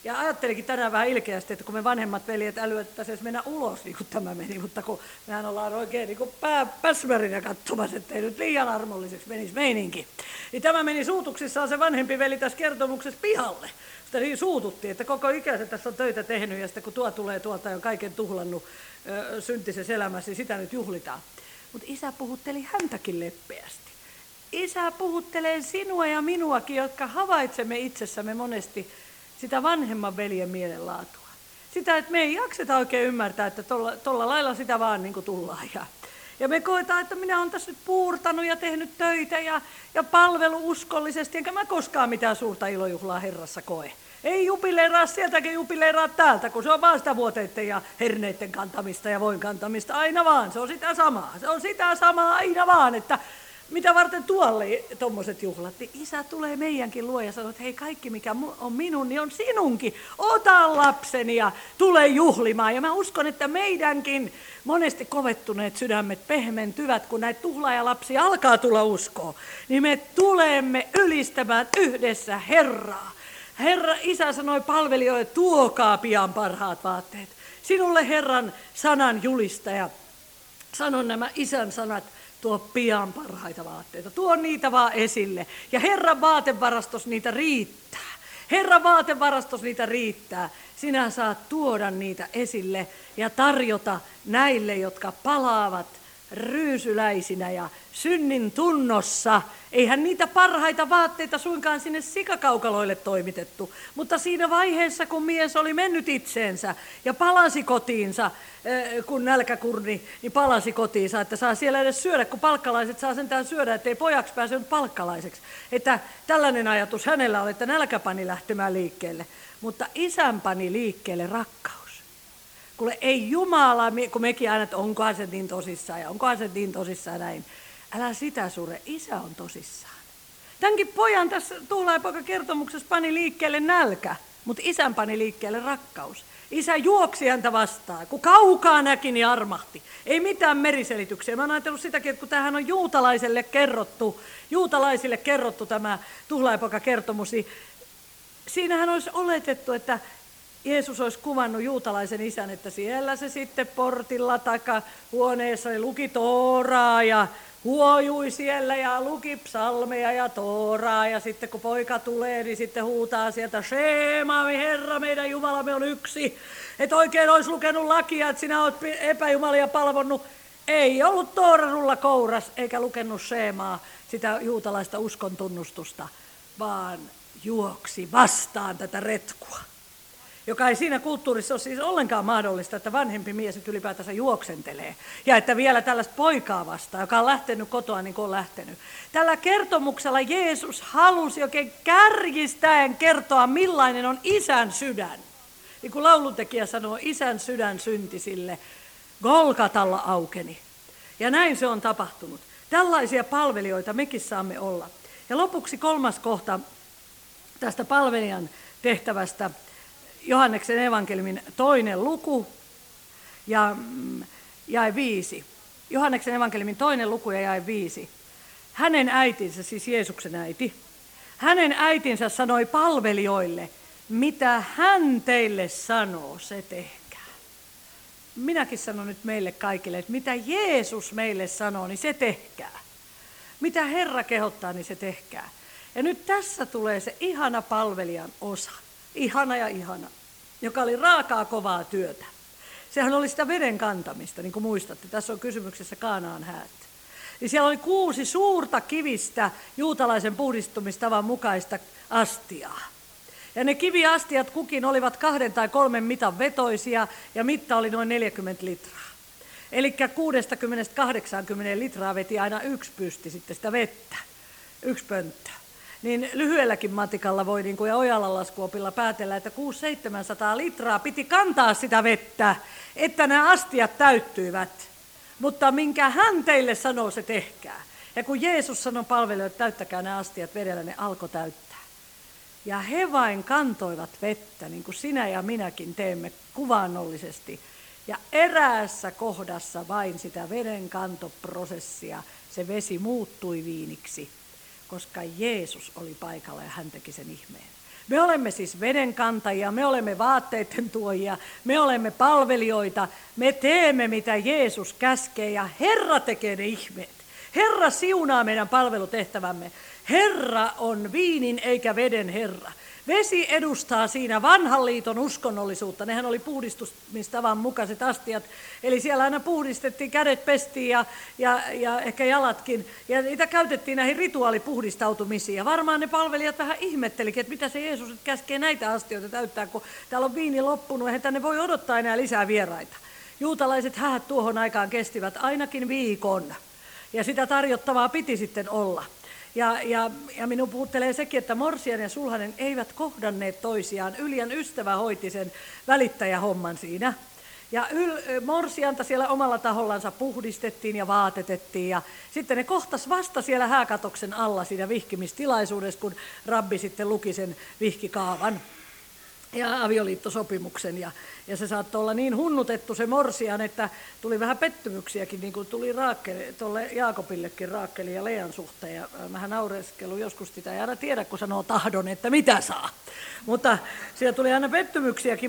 Ja ajattelinkin tänään vähän ilkeästi, että kun me vanhemmat veljet älyttäisiin mennä ulos, niin kuin tämä meni, mutta kun mehän ollaan oikein niin päsmärinä katsomassa, ettei nyt liian armolliseksi menisi meininki. Niin tämä meni suutuksissaan se vanhempi veli tässä kertomuksessa pihalle. Sitä niin suututtiin, että koko ikänsä tässä on töitä tehnyt ja sitten kun tuo tulee tuolta ja on kaiken tuhlannut syntisessä elämässä, niin sitä nyt juhlitaan. Mutta isä puhutteli häntäkin leppeästi. Isä puhuttelee sinua ja minuakin, jotka havaitsemme itsessämme monesti sitä vanhemman veljen mielenlaatua. Sitä, että me ei jakseta oikein ymmärtää, että tuolla lailla sitä vaan niin kuin tullaan. Ja me koetaan, että minä olen tässä nyt puurtanut ja tehnyt töitä ja palvelu uskollisesti, enkä mä koskaan mitään suurta ilojuhlaa Herrassa koe. Ei jubileeraa sieltäkin jubileeraa täältä, kun se on vaan sitä vuoteiden ja herneiden kantamista ja voin kantamista aina vaan. Se on sitä samaa. Se on sitä samaa aina vaan, että mitä varten tuolle tommoset juhlat, niin isä tulee meidänkin luo ja sanoo, että hei, kaikki mikä on minun, niin on sinunkin. Ota lapseni ja tule juhlimaan. Ja mä uskon, että meidänkin monesti kovettuneet sydämet pehmentyvät, kun näitä tuhlaajalapsia alkaa tulla uskoa. Niin me tulemme ylistämään yhdessä Herraa. Herra, isä sanoi palvelijoille, tuokaa pian parhaat vaatteet. Sinulle Herran sanan julistaja. Sanon nämä isän sanat. Tuo pian parhaita vaatteita. Tuo niitä vaan esille. Ja Herran vaatevarastos niitä riittää. Herran vaatevarastos niitä riittää. Sinä saat tuoda niitä esille ja tarjota näille, jotka palaavat ryysyläisinä ja synnin tunnossa. Eihän niitä parhaita vaatteita suinkaan sinne sikakaukaloille toimitettu, mutta siinä vaiheessa, kun mies oli mennyt itseensä ja palasi kotiinsa, kun nälkä kurni, niin palasi kotiinsa, että saa siellä edes syödä, kun palkkalaiset saa sentään syödä, ettei pojaksi päässyt palkkalaiseksi. Että tällainen ajatus hänellä oli, että nälkä pani lähtemään liikkeelle, mutta isän pani liikkeelle rakkaus. Kuule, ei Jumala, kun mekin aina, että onkohan se niin tosissaan ja onkohan se niin tosissaan näin. Älä sitä sure, isä on tosissaan. Tämänkin pojan tässä tuhlaajapoika-kertomuksessa pani liikkeelle nälkä, mutta isän pani liikkeelle rakkaus. Isä juoksi häntä vastaan, kun kaukaa näki, niin armahti. Ei mitään meriselityksiä. Mä oon ajatellut sitäkin, että kun tämähän on juutalaisille kerrottu tämä tuhlaajapoika-kertomus, niin siinähän olisi oletettu, että Jeesus olisi kuvannut juutalaisen isän, että siellä se sitten portilla takahuoneessa luki Tooraa ja huojui siellä ja luki psalmeja ja Tooraa. Ja sitten kun poika tulee, niin sitten huutaa sieltä, Sheema, Herra, meidän Jumalamme on yksi. Että oikein olisi lukenut lakia, että sinä olet epäjumalia palvonnut. Ei ollut Toorarulla kouras, eikä lukenut Sheemaa, sitä juutalaista uskon tunnustusta, vaan juoksi vastaan tätä retkua. Joka ei siinä kulttuurissa ole siis ollenkaan mahdollista, että vanhempi mies nyt ylipäätänsä juoksentelee. Ja että vielä tällaista poikaa vastaan, joka on lähtenyt kotoa niin kuin on lähtenyt. Tällä kertomuksella Jeesus halusi oikein kärjistäen kertoa, millainen on isän sydän. Niin kuin lauluntekijä sanoo, isän sydän syntisille Golgatalla aukeni. Ja näin se on tapahtunut. Tällaisia palvelijoita mekin saamme olla. Ja lopuksi 3. kohta tästä palvelijan tehtävästä. Johanneksen evankeliumin 2. luku ja jae 5. Johanneksen evankeliumin 2. luku ja jae 5. Hänen äitinsä, siis Jeesuksen äiti, hänen äitinsä sanoi palvelijoille, mitä hän teille sanoo, se tehkää. Minäkin sanon nyt meille kaikille, että mitä Jeesus meille sanoo, niin se tehkää. Mitä Herra kehottaa, niin se tehkää. Ja nyt tässä tulee se ihana palvelijan osa. Ihana ja ihana, joka oli raakaa kovaa työtä. Sehän oli sitä veden kantamista, niin kuin muistatte. Tässä on kysymyksessä Kaanaan häät. Niin siellä oli 6 suurta kivistä juutalaisen puhdistumistavan mukaista astiaa. Ja ne kiviastiat kukin olivat 2 tai 3 mitan vetoisia ja mitta oli noin 40 litraa. Eli 60-80 litraa veti aina yksi pysti sitten sitä vettä, yksi pönttö. Niin lyhyelläkin matikalla voi niin kuin ja Ojalan laskuopilla päätellä, että 600-700 litraa piti kantaa sitä vettä, että nämä astiat täyttyivät. Mutta minkä hän teille sanoo, se tehkää. Ja kun Jeesus sanoi palvelijoille, että täyttäkää nämä astiat vedellä, ne alkoi täyttää. Ja he vain kantoivat vettä, niin kuin sinä ja minäkin teemme kuvaannollisesti. Ja eräässä kohdassa vain sitä veden kantoprosessia, se vesi muuttui viiniksi. Koska Jeesus oli paikalla ja hän teki sen ihmeen. Me olemme siis vedenkantajia, me olemme vaatteiden tuojia, me olemme palvelijoita, me teemme mitä Jeesus käskee ja Herra tekee ne ihmeet. Herra siunaa meidän palvelutehtävämme. Herra on viinin eikä veden Herra. Vesi edustaa siinä vanhan liiton uskonnollisuutta. Nehän oli puhdistumistavan mukaiset astiat. Eli siellä aina puhdistettiin, kädet pestiin ja ehkä jalatkin. Ja niitä käytettiin näihin rituaalipuhdistautumisiin. Ja varmaan ne palvelijat vähän ihmettelikin, että mitä se Jeesus nyt käskee näitä astioita täyttää, kun täällä on viini loppunut. Eihän tänne voi odottaa enää lisää vieraita. Juutalaiset häät tuohon aikaan kestivät ainakin viikon. Ja sitä tarjottavaa piti sitten olla. Ja minun puhuttelee sekin, että Morsian ja Sulhanen eivät kohdanneet toisiaan. Yljan ystävä hoiti sen välittäjähomman siinä. Ja Morsianta siellä omalla tahollansa puhdistettiin ja vaatetettiin. Ja sitten ne kohtas vasta siellä hääkatoksen alla siinä vihkimistilaisuudessa, kun rabbi sitten luki sen vihkikaavan ja avioliittosopimuksen. Ja se saattoi olla niin hunnutettu se Morsian, että tuli vähän pettymyksiäkin, niin kuin tuli tuolle Jaakobillekin Raakkeli ja Lean suhteen. Ja mähän naureskelu joskus sitä ei aina tiedä, kun sanoo tahdon, että mitä saa. Mutta siellä tuli aina pettymyksiäkin,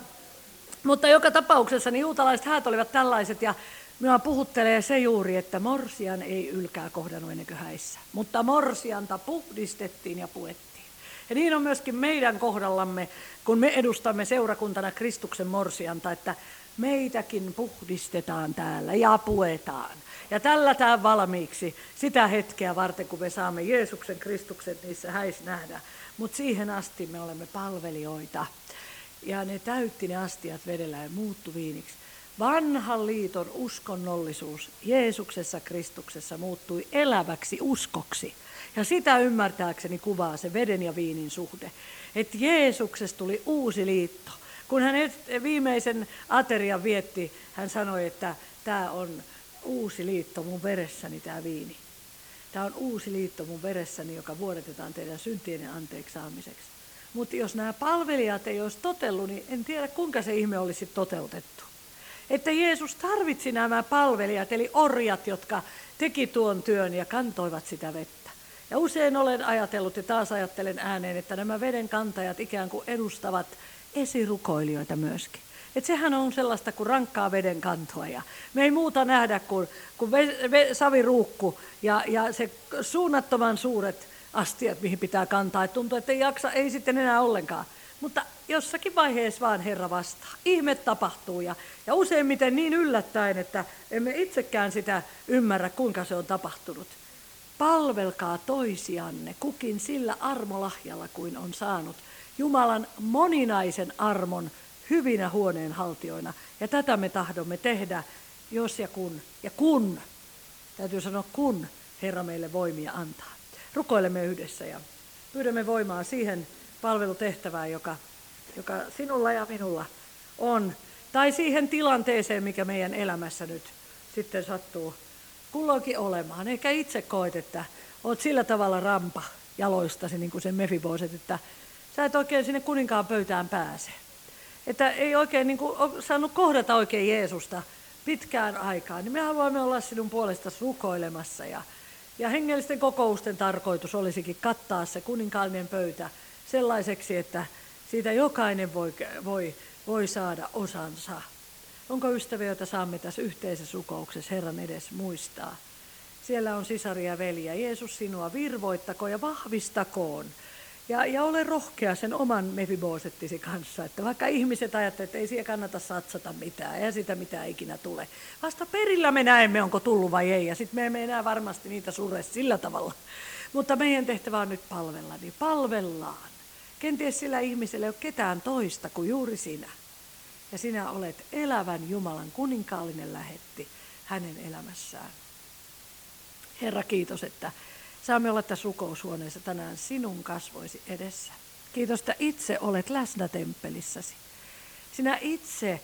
mutta joka tapauksessa niin juutalaiset häät olivat tällaiset. Ja minua puhuttelee se juuri, että Morsian ei ylkää kohdannut ennen kuin häissä. Mutta Morsianta puhdistettiin ja puettiin. Ja niin on myöskin meidän kohdallamme, kun me edustamme seurakuntana Kristuksen morsianta, että meitäkin puhdistetaan täällä ja puetaan. Ja tällätään valmiiksi sitä hetkeä varten, kun me saamme Jeesuksen Kristuksen niissä häissä nähdä. Mutta siihen asti me olemme palvelijoita. Ja ne täytti ne astiat vedellä ja muuttu viiniksi. Vanhan liiton uskonnollisuus Jeesuksessa Kristuksessa muuttui eläväksi uskoksi. Ja sitä ymmärtääkseni kuvaa se veden ja viinin suhde. Että Jeesuksesta tuli uusi liitto. Kun hän viimeisen aterian vietti, hän sanoi, että tämä on uusi liitto mun veressäni, tämä viini. Tämä on uusi liitto mun veressäni, joka vuodetetaan teidän syntienne anteeksi saamiseksi. Mutta jos nämä palvelijat ei olisi totellut, niin en tiedä kuinka se ihme olisi toteutettu. Että Jeesus tarvitsi nämä palvelijat, eli orjat, jotka teki tuon työn ja kantoivat sitä vettä. Ja usein olen ajatellut ja taas ajattelen ääneen, että nämä veden kantajat ikään kuin edustavat esirukoilijoita myöskin. Että sehän on sellaista kuin rankkaa veden kantoa ja me ei muuta nähdä kuin saviruukku ja se suunnattoman suuret astiat, mihin pitää kantaa. Et tuntuu, että ei jaksa, ei sitten enää ollenkaan. Mutta jossakin vaiheessa vaan Herra vastaa. Ihme tapahtuu ja useimmiten niin yllättäen, että emme itsekään sitä ymmärrä, kuinka se on tapahtunut. Palvelkaa toisianne kukin sillä armolahjalla kuin on saanut Jumalan moninaisen armon hyvinä huoneenhaltijoina. Ja tätä me tahdomme tehdä, jos ja kun, täytyy sanoa kun Herra meille voimia antaa. Rukoilemme yhdessä ja pyydämme voimaa siihen palvelutehtävään, joka sinulla ja minulla on. Tai siihen tilanteeseen, mikä meidän elämässä nyt sitten sattuu kulloinkin olemaan. Eikä itse koet, että olet sillä tavalla rampa jaloistasi, niin kuin sen Mefiboset, että sä et oikein sinne kuninkaan pöytään pääse. Että ei oikein niin kuin, ole saanut kohdata oikein Jeesusta pitkään aikaan. Niin me haluamme olla sinun puolestasi rukoilemassa. Ja hengellisten kokousten tarkoitus olisikin kattaa se kuninkaallinen pöytä sellaiseksi, että siitä jokainen voi saada osansa. Onko ystäviä, joita saamme tässä yhteisessä rukouksessa Herran edes muistaa? Siellä on sisaria ja veliä. Jeesus sinua virvoittakoon ja vahvistakoon. Ja ole rohkea sen oman Mefibosettisi kanssa, että vaikka ihmiset ajattelevat, että ei siihen kannata satsata mitään, ja sitä mitään ikinä tule. Vasta perillä me näemme, onko tullut vai ei, ja sitten me emme enää varmasti niitä surre sillä tavalla. Mutta meidän tehtävä on nyt palvella, niin palvellaan. Kenties sillä ihmisellä ei ole ketään toista kuin juuri sinä. Ja sinä olet elävän Jumalan kuninkaallinen lähetti hänen elämässään. Herra, kiitos, että saamme olla tässä rukoushuoneessa tänään sinun kasvoisi edessä. Kiitos, että itse olet läsnä temppelissäsi. Sinä itse,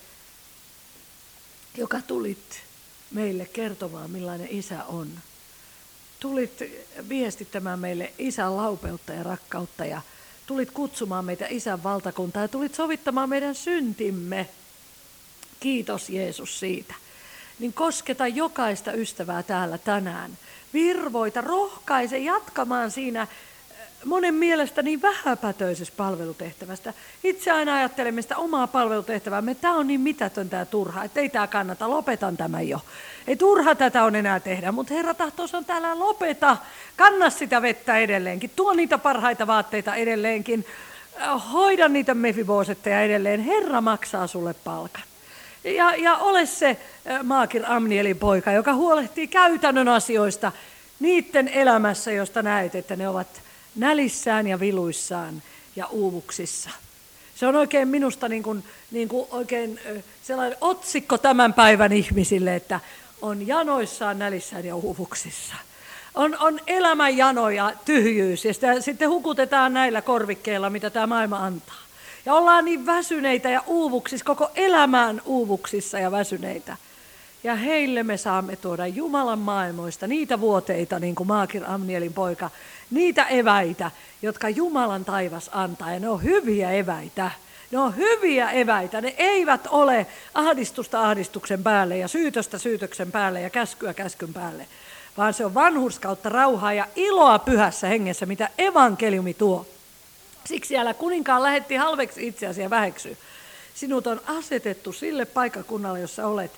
joka tulit meille kertomaan, millainen Isä on. Tulit viestittämään meille Isän laupeutta ja rakkautta ja tulit kutsumaan meitä Isän valtakuntaa ja tulit sovittamaan meidän syntimme. Kiitos Jeesus siitä. Niin kosketa jokaista ystävää täällä tänään. Virvoita, rohkaise jatkamaan siinä monen mielestä niin vähäpätöisestä palvelutehtävästä. Itse aina ajattelemme sitä omaa palvelutehtäväämme, että tämä on niin mitätöntä ja turhaa, että ei tämä kannata, lopetan tämän jo. Ei turha tätä on enää tehdä, mutta Herra tahtoisi on täällä lopeta, kanna sitä vettä edelleenkin, tuo niitä parhaita vaatteita edelleenkin, hoida niitä Mefibosetteja edelleen, Herra maksaa sulle palkan. Ja ole se Maakir Amnielin poika, joka huolehtii käytännön asioista niiden elämässä, josta näet, että ne ovat nälissään ja viluissaan ja uuvuksissa. Se on oikein minusta niin kuin oikein sellainen otsikko tämän päivän ihmisille, että on janoissaan, nälissään ja uuvuksissa. On elämän jano ja tyhjyys ja sitten hukutetaan näillä korvikkeilla, mitä tämä maailma antaa. Ja ollaan niin väsyneitä ja uuvuksissa, koko elämään uuvuksissa ja väsyneitä. Ja heille me saamme tuoda Jumalan maailmoista niitä vuoteita, niin kuin Maakir Amnielin poika, niitä eväitä, jotka Jumalan taivas antaa. Ja ne on hyviä eväitä. Ne on hyviä eväitä. Ne eivät ole ahdistusta ahdistuksen päälle ja syytöstä syytöksen päälle ja käskyä käskyn päälle. Vaan se on vanhurskautta, rauhaa ja iloa pyhässä hengessä, mitä evankeliumi tuo. Siksi älä kuninkaan lähetti halveksi itseäsi ja väheksy. Sinut on asetettu sille paikkakunnalle, jossa olet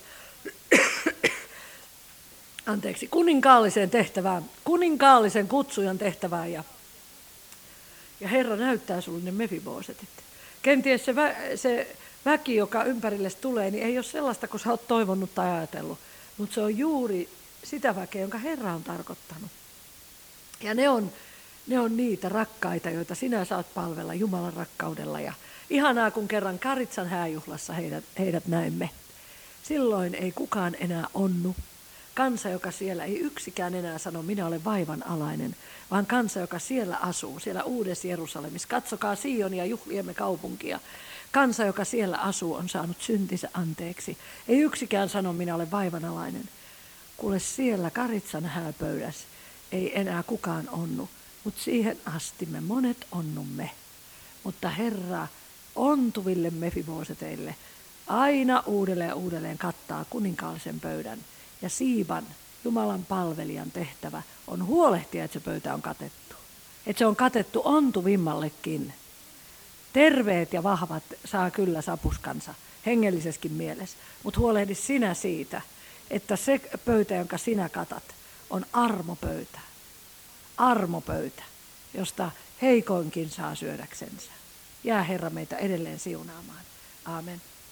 kuninkaallisen tehtävään, kuninkaallisen kutsujan tehtävään. Ja Herra näyttää sulle ne Mefibosetit. Kenties se väki, joka ympärille tulee, niin ei ole sellaista, kun sä oot toivonut tai ajatellut. Mutta se on juuri sitä väkeä, jonka Herra on tarkoittanut. Ja ne on niitä rakkaita, joita sinä saat palvella Jumalan rakkaudella. Ja ihanaa, kun kerran Karitsan hääjuhlassa heidät näemme. Silloin ei kukaan enää onnu. Kansa, joka siellä ei yksikään enää sano, minä olen vaivan alainen, vaan kansa, joka siellä asuu, siellä Uudessa Jerusalemissa. Katsokaa Sionia, juhliemme kaupunkia. Kansa, joka siellä asuu, on saanut syntinsä anteeksi. Ei yksikään sano, minä olen vaivan alainen. Kuule, siellä Karitsan hääpöydässä ei enää kukaan onnu, mutta siihen asti me monet onnumme. Mutta Herra ontuville Mefiboseteille aina uudelleen ja uudelleen kattaa kuninkaallisen pöydän. Ja Siiban, Jumalan palvelijan tehtävä, on huolehtia, että se pöytä on katettu. Että se on katettu ontuvimmallekin. Terveet ja vahvat saa kyllä sapuskansa hengellisessäkin mielessä, mutta huolehdi sinä siitä, että se pöytä, jonka sinä katat, on armopöytä. Armopöytä, josta heikoinkin saa syödäksensä. Jää Herra meitä edelleen siunaamaan. Aamen.